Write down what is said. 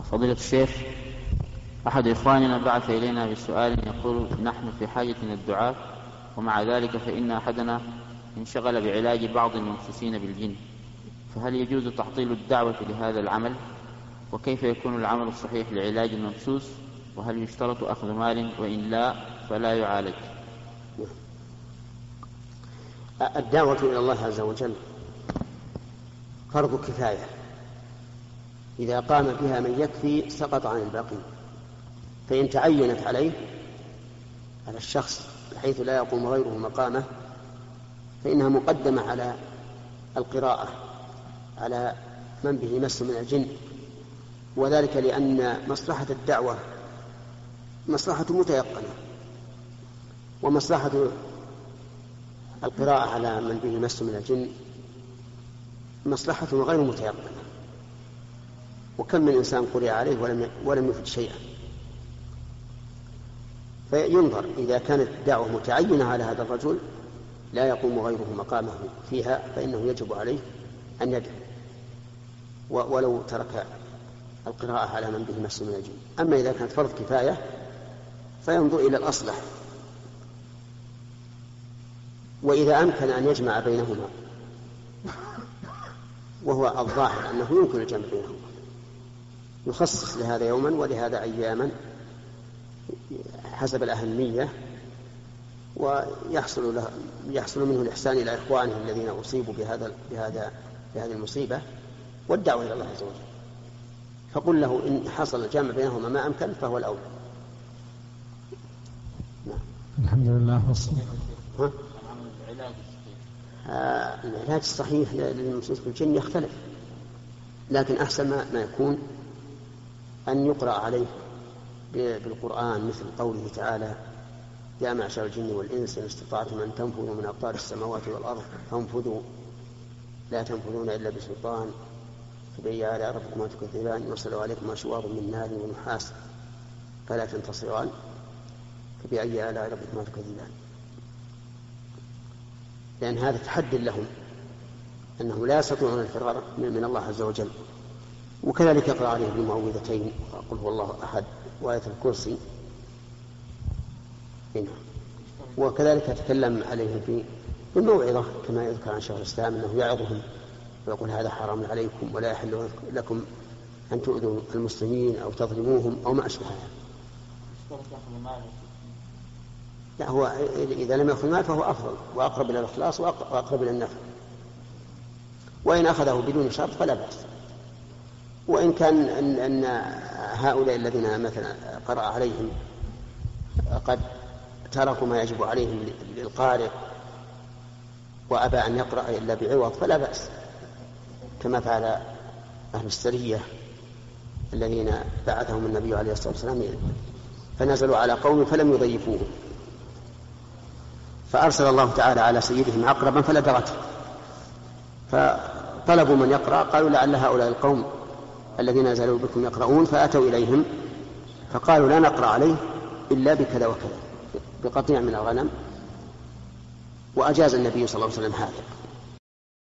فضيلة الشيخ، أحد إخواننا بعث إلينا بسؤال يقول: نحن في حاجة إلى الدعاء، ومع ذلك فإن أحدنا انشغل بعلاج بعض الممسوسين بالجن، فهل يجوز تعطيل الدعوة لهذا العمل؟ وكيف يكون العمل الصحيح لعلاج الممسوس؟ وهل يشترط أخذ مال، وإن لا فلا يعالج؟ الدعوة إلى الله عز وجل فرض كفاية، إذا قام بها من يكفي سقط عن الباقي، فإن تعينت عليه على الشخص بحيث لا يقوم غيره مقامه فإنها مقدمة على القراءة على من به مس من الجن، وذلك لأن مصلحة الدعوة مصلحة متيقنة، ومصلحة القراءة على من به مس من الجن مصلحة غير متيقنة. وكم من إنسان قرئ عليه ولم يفد شيئا. فينظر، إذا كانت الدعوة متعينة على هذا الرجل لا يقوم غيره مقامه فيها فإنه يجب عليه أن يدعو ولو ترك القراءة على من به مس من الجن. أما إذا كانت فرض كفاية فينظر إلى الأصلح، وإذا أمكن أن يجمع بينهما، وهو الظاهر أنه يمكن الجمع بينهما، يخصص لهذا يوما ولهذا أياما حسب الأهمية، ويحصل منه الإحسان إلى إخوانه الذين أصيبوا بهذه المصيبة والدعوة إلى الله عز وجل. فقل له إن حصل الجمع بينهما ما أمكن فهو الأولى. الحمد لله والصلاة. العلاج الصحيح للممسوس بالجن يختلف، لكن أحسن ما يكون أن يقرأ عليه بالقرآن، مثل قوله تعالى: يا معشر الجن والإنس إن استطعتم أن تنفذوا من أقطار السماوات والأرض فانفذوا لا تنفذون إلا بسلطان فبأي آلاء ربكما تكذبان يرسل عليكما شواظ من نار ونحاس فلا تنتصران فبأي آلاء ربكما تكذبان. لأن هذا تحدي لهم أنه لا يستطيعون الفرار من الله عز وجل. وكذلك يقرأ عليه بالمعوذتين وقل هو الله أحد وآية الكرسي. وكذلك يتكلم عليه في الموعظة كما يذكر عن شيخ الإسلام أنه يعظهم ويقول: هذا حرام عليكم ولا يحل لكم أن تؤذوا المسلمين أو تظلموهم أو ما أشبه هذا. لا، هو إذا لم يأخذ مال فهو أفضل وأقرب إلى الإخلاص وأقرب إلى النفع، وإن أخذه بدون شرط فلا بأس. وإن كان أن هؤلاء الذين مثلا قرأ عليهم قد تركوا ما يجب عليهم للقارئ وأبى أن يقرأ إلا بعوض فلا بأس، كما فعل أهل السرية الذين بعثهم النبي عليه الصلاة والسلام فنزلوا على قوم فلم يضيفوهم، فأرسل الله تعالى على سيدهم عقربا فلدغته، فطلبوا من يقرأ، قالوا: لعل هؤلاء القوم الذين نزلوا بكم يقرؤون، فأتوا إليهم فقالوا: لا نقرأ عليه إلا بكذا وكذا، بقطيع من الغنم، وأجاز النبي صلى الله عليه وسلم هذا.